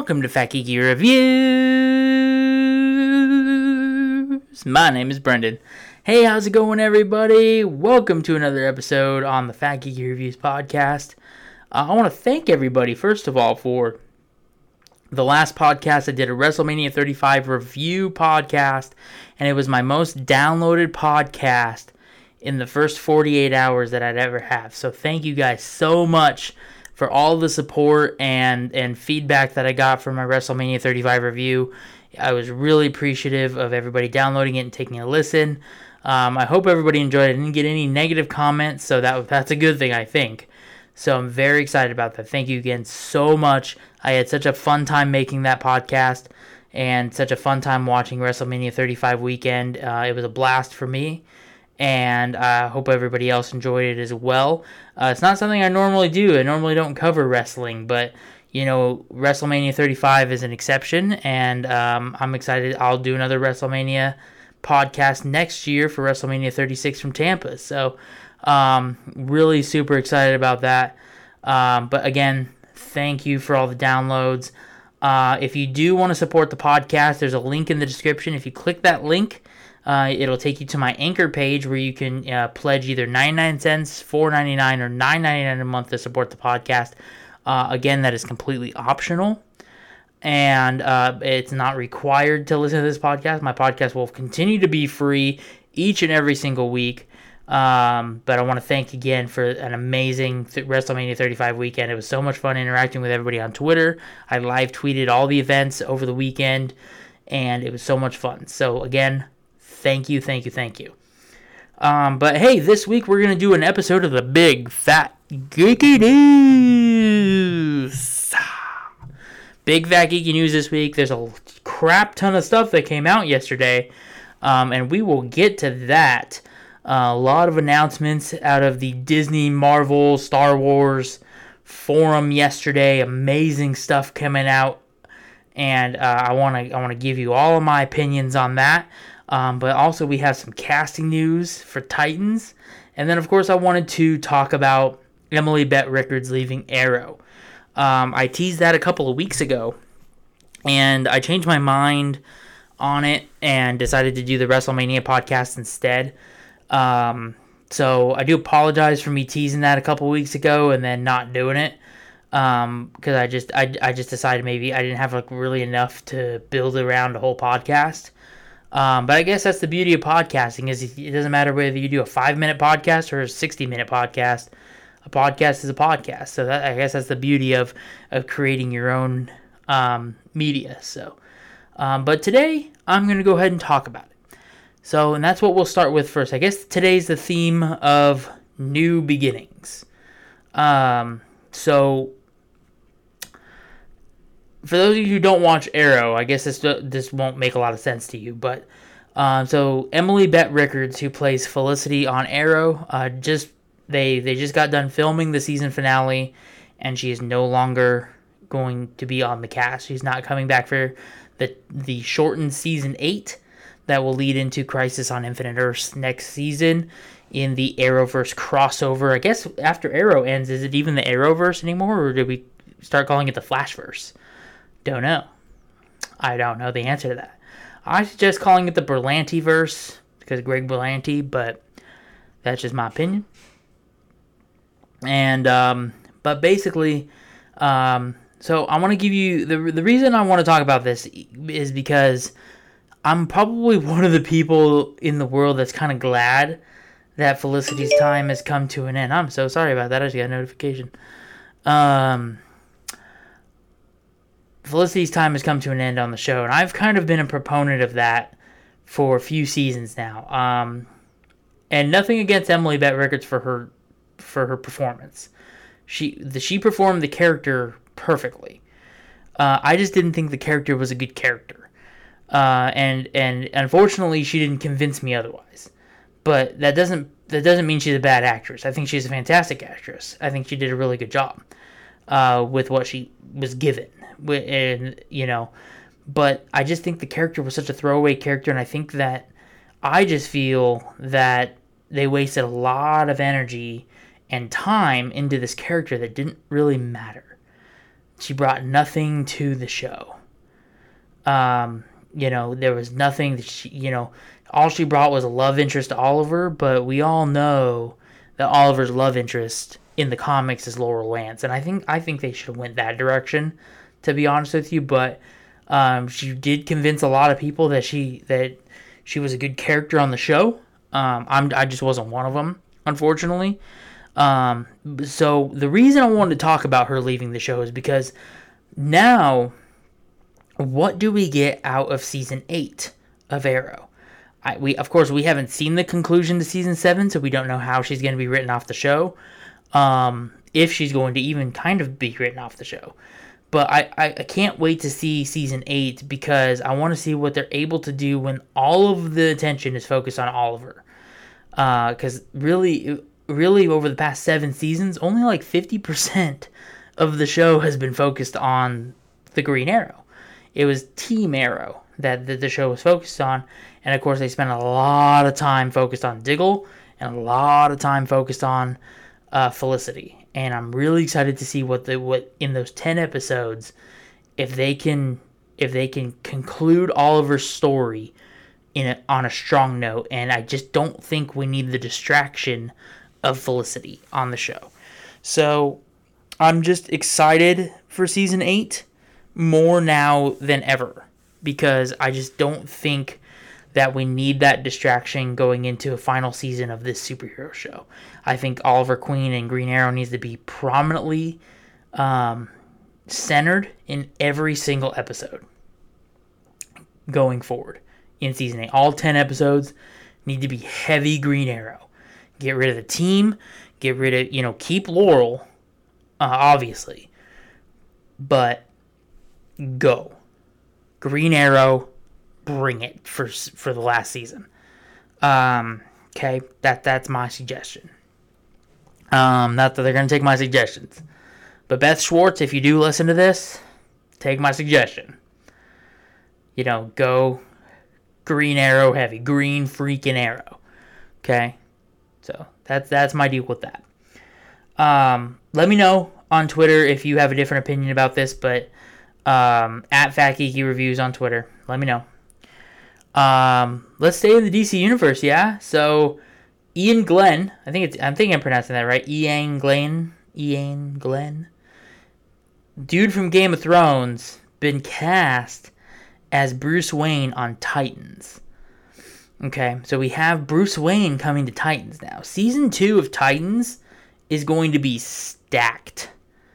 welcome to Fat Geeky Reviews. My name is Brendan. Hey, how's it going, everybody? Welcome to another episode on the Fat Geeky Reviews podcast. I want to thank everybody, first of all, for the last podcast. I did a WrestleMania 35 review podcast, and it was my most downloaded podcast in the first 48 hours that I'd ever have. So thank you guys so much for all the support and feedback that I got from my WrestleMania 35 review. I was really appreciative of everybody downloading it and taking a listen. I hope everybody enjoyed it. I didn't get any negative comments, so that's a good thing, I think. So I'm very excited about that. Thank you again so much. I had such a fun time making that podcast and such a fun time watching WrestleMania 35 weekend. It was a blast for me, and I hope everybody else enjoyed it as well. It's not something I normally do. I normally don't cover wrestling, but WrestleMania 35 is an exception, and I'm excited. I'll do another WrestleMania podcast next year for WrestleMania 36 from Tampa. So really super excited about that. But again, thank you for all the downloads. If you do want to support the podcast, there's a link in the description. If you click that link, it'll take you to my Anchor page where you can pledge either 99 cents, $4.99, or $9.99 a month to support the podcast. Again, that is completely optional, and it's not required to listen to this podcast. My podcast will continue to be free each and every single week. But I want to thank again for an amazing WrestleMania 35 weekend. It was so much fun interacting with everybody on Twitter. I live tweeted all the events over the weekend, and it was so much fun. So again, thank you. But hey, this week we're going to do an episode of the Big Fat Geeky News. Big Fat Geeky News this week. There's a crap ton of stuff that came out yesterday, and we will get to that. A lot of announcements out of the Disney, Marvel, Star Wars forum yesterday. Amazing stuff coming out, and I want to give you all of my opinions on that. But also we have some casting news for Titans, and then of course I wanted to talk about Emily Bett Rickards leaving Arrow. I teased that a couple of weeks ago, and I changed my mind on it and decided to do the WrestleMania podcast instead. So I do apologize for me teasing that a couple weeks ago and then not doing it. Because I just decided maybe I didn't have really enough to build around a whole podcast. But I guess that's the beauty of podcasting, is it doesn't matter whether you do a 5-minute podcast or a 60-minute podcast. A podcast is a podcast. So I guess that's the beauty of creating your own media. So, but today I'm going to go ahead and talk about it. So, and that's what we'll start with first. I guess today's the theme of new beginnings. So, for those of you who don't watch Arrow, I guess this won't make a lot of sense to you. But, so Emily Bett Rickards, who plays Felicity on Arrow, they just got done filming the season finale, and she is no longer going to be on the cast. She's not coming back for the shortened season 8. That will lead into Crisis on Infinite Earths next season in the Arrowverse crossover. I guess after Arrow ends, is it even the Arrowverse anymore, or did we start calling it the Flashverse? Don't know. I don't know the answer to that. I suggest calling it the Berlantiverse because of Greg Berlanti, but that's just my opinion. And but basically, so I want to give you the reason I want to talk about this is because I'm probably one of the people in the world that's kind of glad that Felicity's time has come to an end. I'm so sorry about that. I just got a notification. Felicity's time has come to an end on the show, and I've kind of been a proponent of that for a few seasons now. And nothing against Emily Bett Rickards for her performance. She performed the character perfectly. I just didn't think the character was a good character. And unfortunately, she didn't convince me otherwise. But that doesn't mean she's a bad actress. I think she's a fantastic actress. I think she did a really good job with what she was given. But I just think the character was such a throwaway character, and I just feel that they wasted a lot of energy and time into this character that didn't really matter. she brought nothing to the show. There was nothing that she, all she brought was a love interest to Oliver, but we all know that Oliver's love interest in the comics is Laurel Lance, and I think they should have went that direction, to be honest with you. But she did convince a lot of people that she was a good character on the show. I just wasn't one of them, unfortunately. So the reason I wanted to talk about her leaving the show is because now, what do we get out of season 8 of Arrow? We haven't seen the conclusion to season 7, so we don't know how she's going to be written off the show. If she's going to even kind of be written off the show. But I can't wait to see season 8 because I want to see what they're able to do when all of the attention is focused on Oliver. Because really over the past 7 seasons, only like 50% of the show has been focused on the Green Arrow. It was Team Arrow that the show was focused on. And of course, they spent a lot of time focused on Diggle and a lot of time focused on Felicity. And I'm really excited to see what in those 10 episodes, if they can conclude Oliver's story on a strong note. And I just don't think we need the distraction of Felicity on the show. So I'm just excited for season 8 more now than ever, because I just don't think that we need that distraction going into a final season of this superhero show. I think Oliver Queen and Green Arrow needs to be prominently centered in every single episode going forward in season 8. All 10 episodes need to be heavy Green Arrow. Get rid of the team. Get rid of, keep Laurel, obviously. But go. Green Arrow, bring it for the last season. Okay, that's my suggestion. Not that they're going to take my suggestions. But Beth Schwartz, if you do listen to this, take my suggestion. Go Green Arrow heavy. Green freaking Arrow. Okay? So, that's my deal with that. Let me know on Twitter if you have a different opinion about this, but at Fat Geeky Reviews on Twitter. Let me know. Let's stay in the DC universe, yeah? So, Ian Glenn, I think I'm pronouncing that right. Ian Glenn. Dude from Game of Thrones, been cast as Bruce Wayne on Titans. Okay, so we have Bruce Wayne coming to Titans now. Season 2 of Titans is going to be stacked.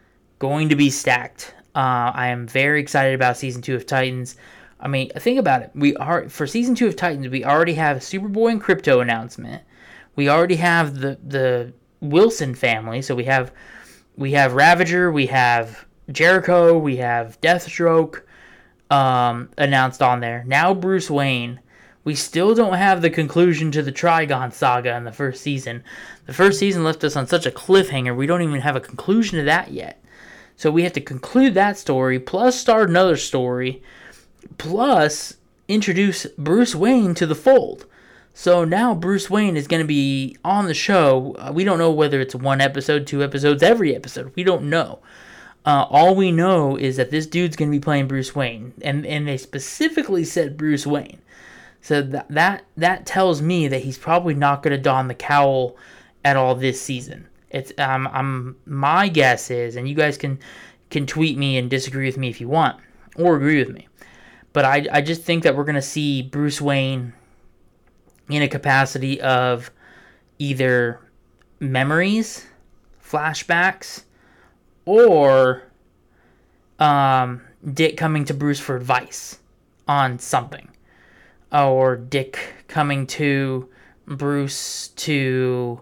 I am very excited about Season 2 of Titans. I mean, think about it. For Season 2 of Titans, we already have a Superboy and Krypto announcement. We already have the Wilson family. So we have Ravager, we have Jericho, we have Deathstroke announced on there. Now Bruce Wayne. We still don't have the conclusion to the Trigon saga in the first season. The first season left us on such a cliffhanger, we don't even have a conclusion to that yet. So we have to conclude that story, plus start another story, plus introduce Bruce Wayne to the fold. So now Bruce Wayne is going to be on the show. We don't know whether it's 1 episode, 2 episodes, every episode. We don't know. All we know is that this dude's going to be playing Bruce Wayne. And they specifically said Bruce Wayne. So that tells me that he's probably not going to don the cowl at all this season. It's my guess is, and you guys can tweet me and disagree with me if you want, or agree with me. But I just think that we're going to see Bruce Wayne in a capacity of either memories, flashbacks, or Dick coming to Bruce for advice on something. Or Dick coming to Bruce to,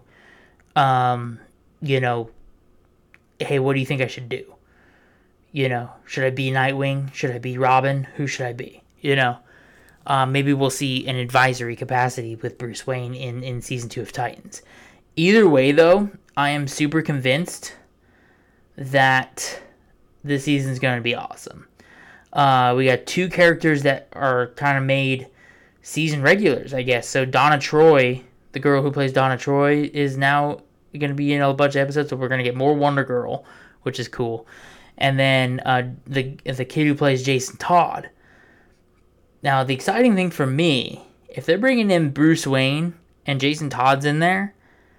hey, what do you think I should do? Should I be Nightwing? Should I be Robin? Who should I be? Maybe we'll see an advisory capacity with Bruce Wayne in Season 2 of Titans. Either way, though, I am super convinced that this season's going to be awesome. We got 2 characters that are kind of made season regulars, I guess. So Donna Troy, the girl who plays Donna Troy, is now going to be in a bunch of episodes, so we're going to get more Wonder Girl, which is cool. and then the kid who plays Jason Todd. Now, the exciting thing for me, if they're bringing in Bruce Wayne and Jason Todd's in there,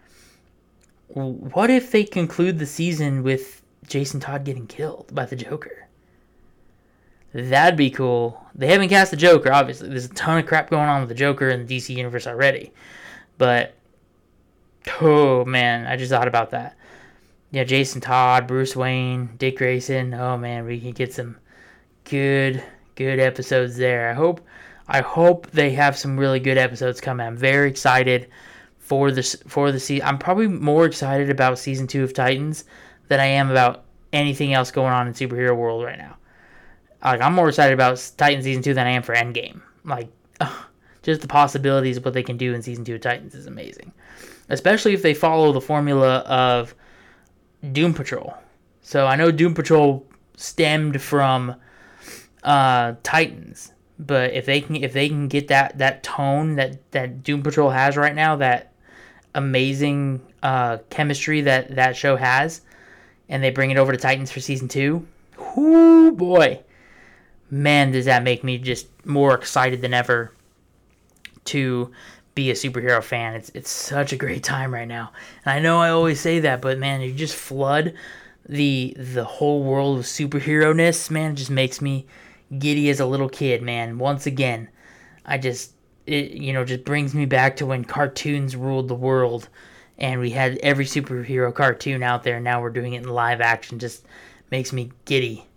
what if they conclude the season with Jason Todd getting killed by the Joker? That'd be cool. They haven't cast the Joker, obviously. There's a ton of crap going on with the Joker in the DC Universe already. But, oh man, I just thought about that. Yeah, Jason Todd, Bruce Wayne, Dick Grayson. Oh man, we can get some good episodes there. I hope they have some really good episodes coming. I'm very excited for the season. I'm probably more excited about season 2 of Titans than I am about anything else going on in superhero world right now. Like, I'm more excited about Titans season 2 than I am for Endgame. Like, just the possibilities of what they can do in season 2 of Titans is amazing. Especially if they follow the formula of Doom Patrol. So I know Doom Patrol stemmed from Titans, but if they can get that tone that Doom Patrol has right now, that amazing chemistry that show has, and they bring it over to Titans for season 2, whoo boy, man, does that make me just more excited than ever to be a superhero fan. It's such a great time right now. And I know I always say that, but man, you just flood the whole world of superhero-ness, man, it just makes me giddy as a little kid, man. Once again, it just brings me back to when cartoons ruled the world and we had every superhero cartoon out there, and now we're doing it in live action. Just makes me giddy.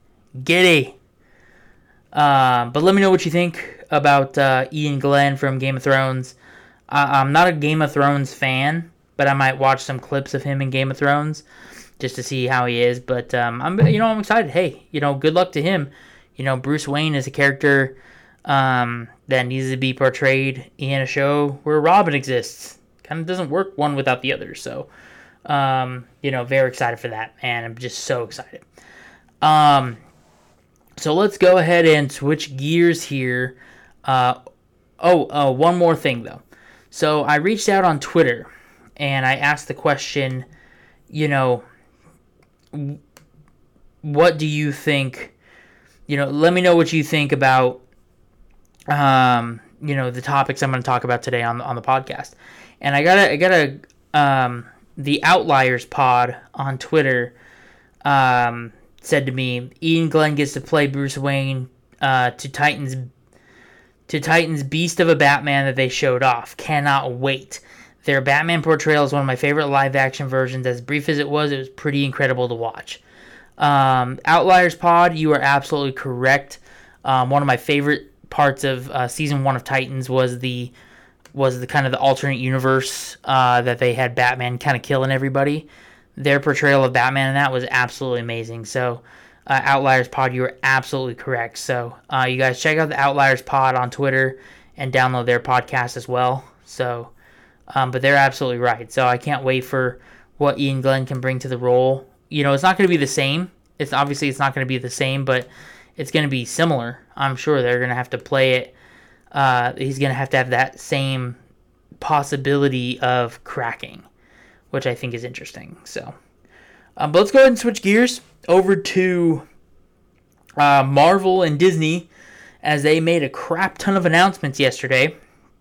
But let me know what you think about Ian Glenn from Game of Thrones. I'm not a Game of Thrones fan, but I might watch some clips of him in Game of Thrones just to see how he is. But I'm excited. Hey, good luck to him. Bruce Wayne is a character that needs to be portrayed in a show where Robin exists. Kind of doesn't work one without the other. So, very excited for that, man. I'm just so excited. So let's go ahead and switch gears here. One more thing, though. So I reached out on Twitter, and I asked the question, what do you think, let me know what you think about, the topics I'm going to talk about today on the podcast. And I got the Outliers pod on Twitter, said to me, Ian Glenn gets to play Bruce Wayne to Titans Beast of a Batman that they showed off. Cannot wait. Their Batman portrayal is one of my favorite live-action versions. As brief as it was pretty incredible to watch. Outliers Pod, you are absolutely correct. One of my favorite parts of Season 1 of Titans was the kind of the alternate universe that they had Batman kind of killing everybody. Their portrayal of Batman in that was absolutely amazing. So, Outliers Pod, you are absolutely correct. So, you guys check out the Outliers Pod on Twitter and download their podcast as well. So, but they're absolutely right. So, I can't wait for what Ian Glenn can bring to the role. It's not going to be the same. It's not going to be the same, but it's going to be similar. I'm sure they're going to have to play it. He's going to have that same possibility of cracking, which I think is interesting. So, but let's go ahead and switch gears over to Marvel and Disney, as they made a crap ton of announcements yesterday.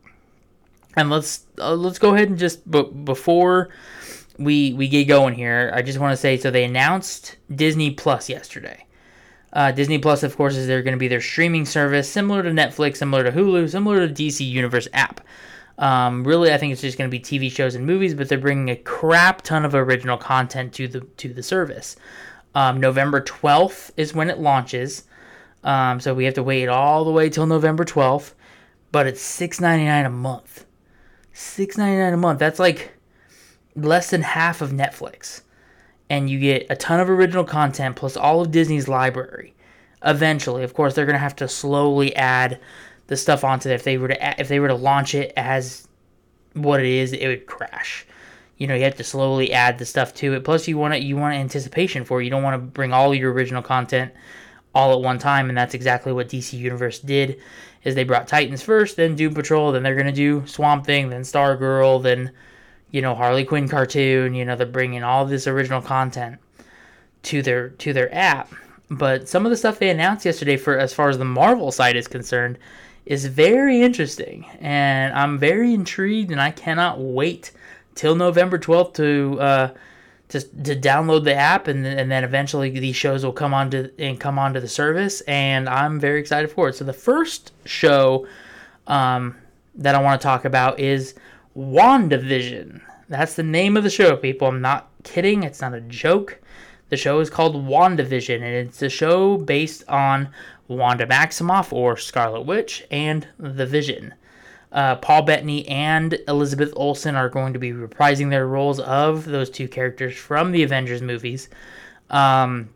And let's go ahead and just before we get going here, I just want to say, so they announced Disney Plus yesterday. Disney Plus, of course, is going to be their streaming service, similar to Netflix, similar to Hulu, similar to DC Universe app. Really, I think it's just going to be TV shows and movies, but they're bringing a crap ton of original content to the service. November 12th is when it launches, so we have to wait all the way till November 12th, but it's $6.99 a month. $6.99 a month. That's like less than half of Netflix. And you get a ton of original content plus all of Disney's library. Eventually, of course, they're going to have to slowly add the stuff onto it. If they were to launch it as what it is, it would crash. You have to slowly add the stuff to it. Plus, you want anticipation for it. You don't want to bring all your original content all at one time, and that's exactly what DC Universe did. Is they brought Titans first, then Doom Patrol, then they're going to do Swamp Thing, then Stargirl, then Harley Quinn cartoon. They're bringing all this original content to their app, But some of the stuff they announced yesterday, for as far as the Marvel side is concerned, is very interesting, and I'm very intrigued, and I cannot wait till November 12th to download the app, and then eventually these shows will come onto the service, and I'm very excited for it. So the first show that I want to talk about is WandaVision. That's the name of the show, people. I'm not kidding. It's not a joke. The show is called WandaVision, and it's a show based on Wanda Maximoff, or Scarlet Witch, and the Vision. Paul Bettany and Elizabeth Olsen are going to be reprising their roles of those two characters from the Avengers movies. But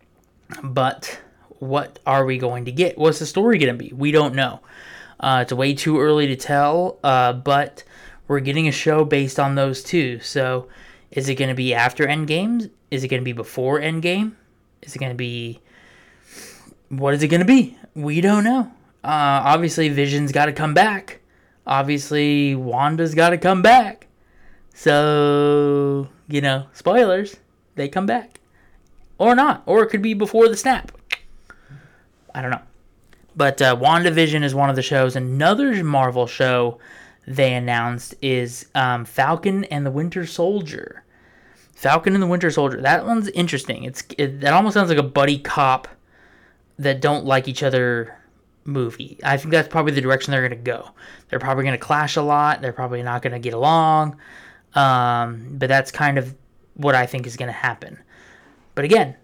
what are we going to get? What's the story going to be? We don't know. It's way too early to tell, but we're getting a show based on those two. So is it going to be after Endgame? Is it going to be before Endgame? Is it going to be... What is it going to be? We don't know. Obviously, Vision's got to come back. Obviously, Wanda's got to come back. So, spoilers. They come back. Or not. Or it could be before the snap. I don't know. But WandaVision is one of the shows. Another Marvel show they announced is Falcon and the Winter Soldier. Falcon and the Winter Soldier. That one's interesting. That almost sounds like a buddy cop that don't like each other movie. I think that's probably the direction they're going to go. They're probably going to clash a lot. They're probably not going to get along. But that's kind of what I think is going to happen. But again,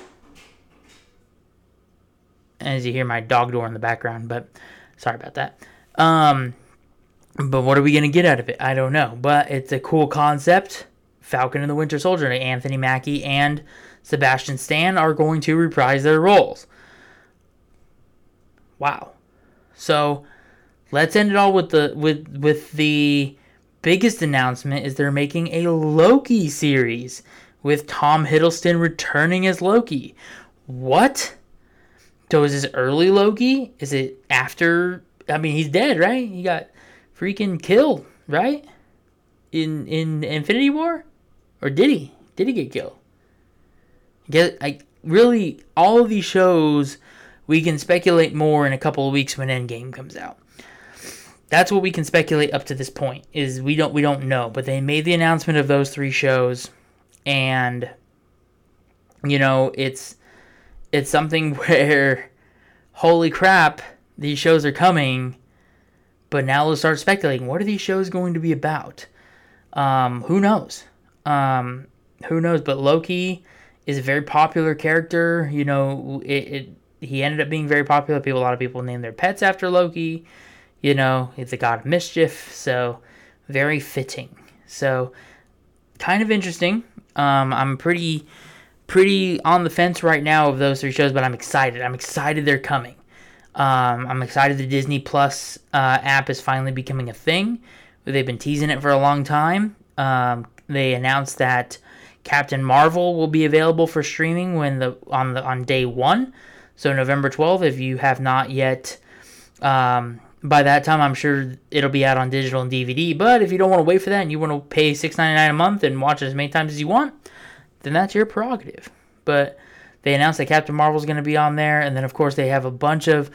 as you hear my dog door in the background, but sorry about that. But what are we going to get out of it? I don't know. But it's a cool concept. Falcon and the Winter Soldier. Anthony Mackie and Sebastian Stan are going to reprise their roles. Wow. So let's end it all with the biggest announcement is they're making a Loki series with Tom Hiddleston returning as Loki. What? So is this early Loki? Is it after? I mean, he's dead, right? He got freaking killed, right? In Infinity War? Or did he? Did he get killed? Really, all of these shows, we can speculate more in a couple of weeks when Endgame comes out. That's what we can speculate up to this point. Is we don't know, but they made the announcement of those 3 shows, and it's something where, holy crap, these shows are coming. But now let's start speculating. What are these shows going to be about? Who knows? Who knows? But Loki is a very popular character. He ended up being very popular. A lot of people name their pets after Loki. He's a god of mischief. So very fitting. So kind of interesting. I'm pretty on the fence right now of those 3 shows, but I'm excited. I'm excited they're coming. I'm excited the Disney Plus app is finally becoming a thing. They've been teasing it for a long time. They announced that Captain Marvel will be available for streaming on day 1, so November 12th. If you have not yet, by that time I'm sure it'll be out on digital and DVD. But if you don't want to wait for that and you want to pay $6.99 a month and watch it as many times as you want, then that's your prerogative. But they announced that Captain Marvel is going to be on there, and then of course they have a bunch of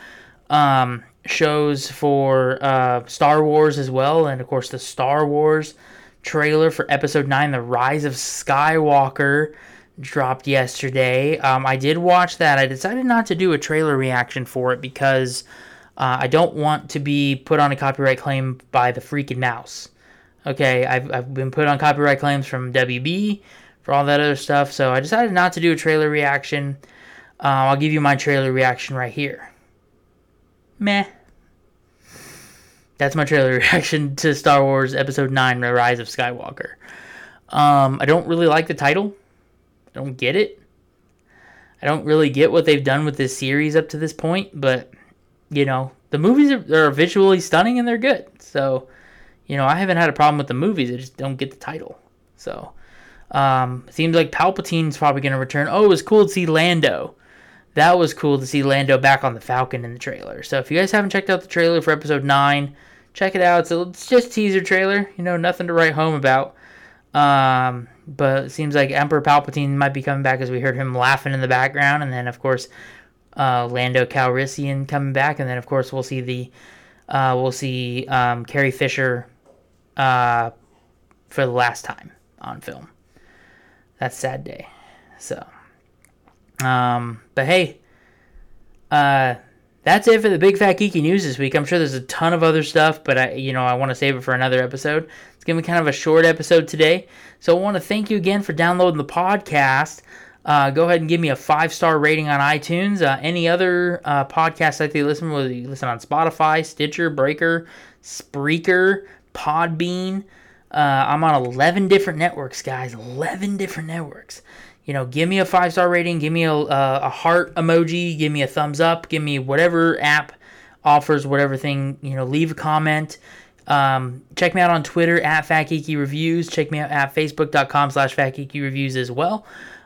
shows for Star Wars as well, and of course the Star Wars trailer for Episode 9, The Rise of Skywalker, dropped yesterday. I did watch that. I decided not to do a trailer reaction for it because I don't want to be put on a copyright claim by the freaking mouse. Okay, I've been put on copyright claims from WB for all that other stuff, so I decided not to do a trailer reaction. I'll give you my trailer reaction right here. Meh. That's my trailer reaction to Star Wars Episode 9, The Rise of Skywalker. I don't really like the title. I don't get it. I don't really get what they've done with this series up to this point, but, the movies are visually stunning and they're good. So, I haven't had a problem with the movies. I just don't get the title. So, it seems like Palpatine's probably going to return. Oh, it was cool to see Lando. That was cool to see Lando back on the Falcon in the trailer. So if you guys haven't checked out the trailer for Episode 9, check it out. So it's just a teaser trailer, nothing to write home about. But it seems like Emperor Palpatine might be coming back, as we heard him laughing in the background. And then, of course, Lando Calrissian coming back. And then, of course, we'll see Carrie Fisher for the last time on film. That's a sad day. So, but hey, that's it for the Big Fat Geeky News this week. I'm sure there's a ton of other stuff, but I want to save it for another episode. It's going to be kind of a short episode today. So I want to thank you again for downloading the podcast. Go ahead and give me a 5-star rating on iTunes. Any other podcast that you listen to, whether you listen on Spotify, Stitcher, Breaker, Spreaker, Podbean. I'm on 11 different networks, guys. 11 different networks. Give me a 5-star rating. Give me a heart emoji. Give me a thumbs up. Give me whatever app offers whatever thing. Leave a comment. Check me out on Twitter at FatGeekyReviews. Check me out at Facebook.com/FatGeekyReviews as well.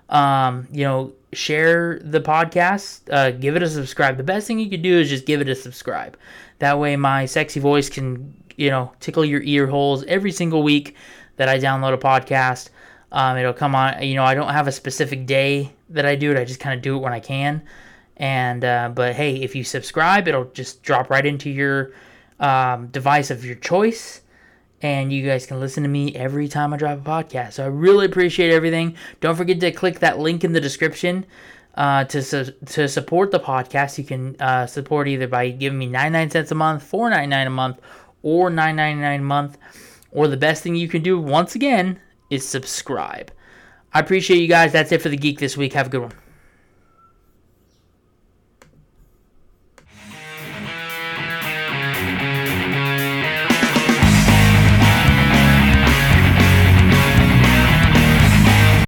Share the podcast. Give it a subscribe. The best thing you could do is just give it a subscribe. That way my sexy voice can, tickle your ear holes every single week that I download a podcast. It'll come on, I don't have a specific day that I do it. I just kind of do it when I can. And, but hey, if you subscribe, it'll just drop right into your device of your choice. And you guys can listen to me every time I drop a podcast. So I really appreciate everything. Don't forget to click that link in the description to support the podcast. You can support either by giving me 99 cents a month, $4.99 a month, or $9.99 a month. Or the best thing you can do, once again, is subscribe. I appreciate you guys. That's it for the Geek this week. Have a good one.